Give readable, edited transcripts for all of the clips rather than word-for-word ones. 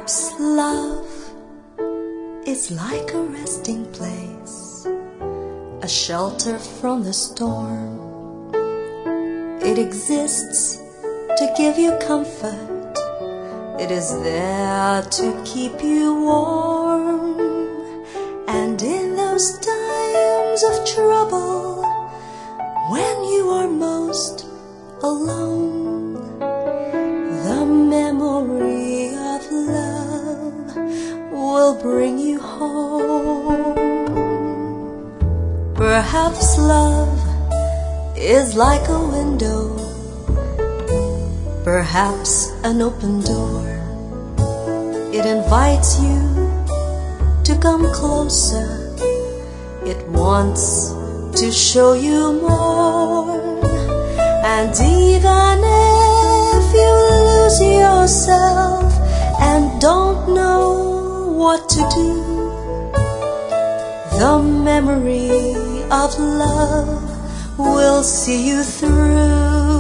Perhaps love is like a resting place, a shelter from the storm. It exists to give you comfort. It is there to keep you warm. And in those times of trouble, when you are most alone, the memory of love will bring you home. Perhaps love is like a window, perhaps an open door. It invites you to come closer. It wants to show you more. And even if you lose yourself and don't know what to do, the memory of love will see you through.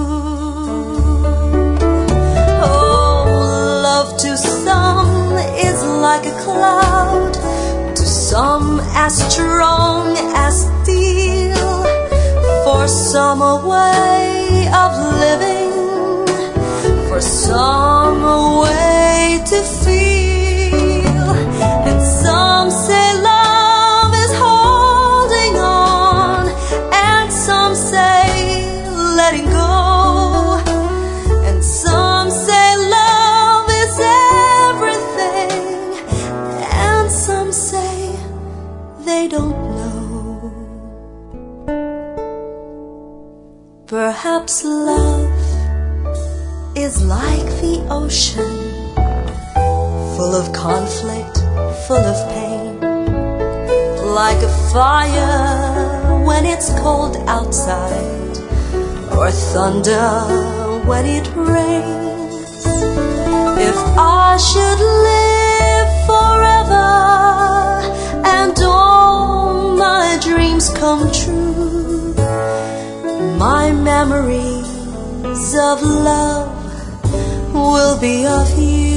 Oh, love to some is like a cloud, to some as strong as steel, for some a way of living, for some a way to feel. And some say love is holding on, and some say letting go, and some say love is everything, and some say they don't know. Perhaps love is like the ocean, full of conflict, full of pain, like a fire when it's cold outside, or thunder when it rains. If I should live forever and all my dreams come true, my memories of love will be of you.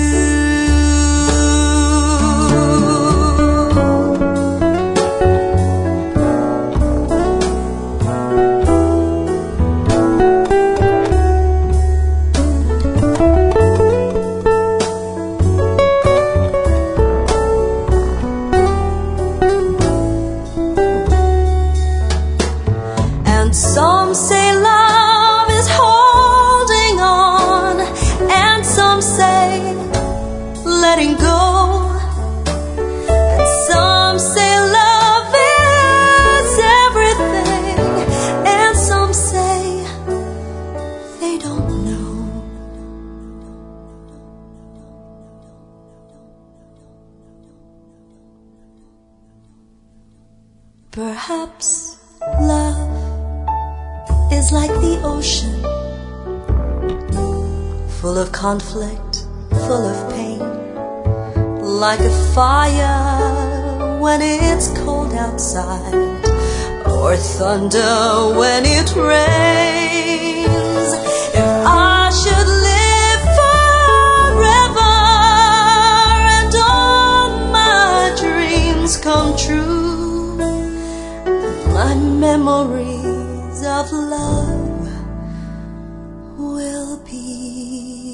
And some say love is holding on, and some say letting go, and some say love is everything, and some say they don't know. Perhaps love is like the ocean, full of conflict, full of pain, like a fire when it's cold outside, or thunder when it rains. If I should live forever and all my dreams come true, my memories of love will be